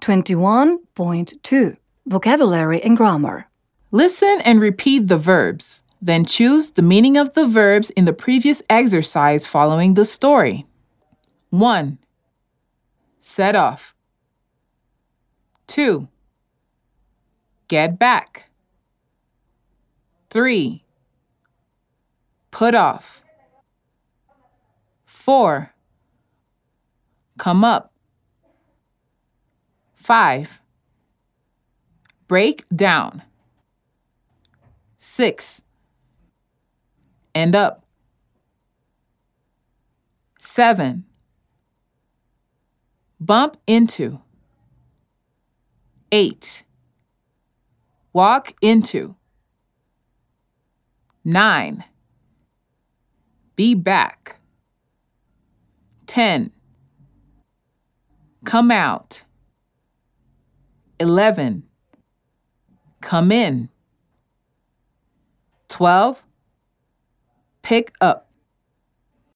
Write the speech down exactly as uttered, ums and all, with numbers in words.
twenty-one point two. Vocabulary and Grammar. Listen and repeat the verbs. Then choose the meaning of the verbs in the previous exercise following the story. one. Set off. two. Get back. three. Put off. four. Come up. five. Break down. six. End up. seven. Bump into. eight. Walk into. nine. Be back. ten. Come out. eleven. Come in. twelve. Pick up.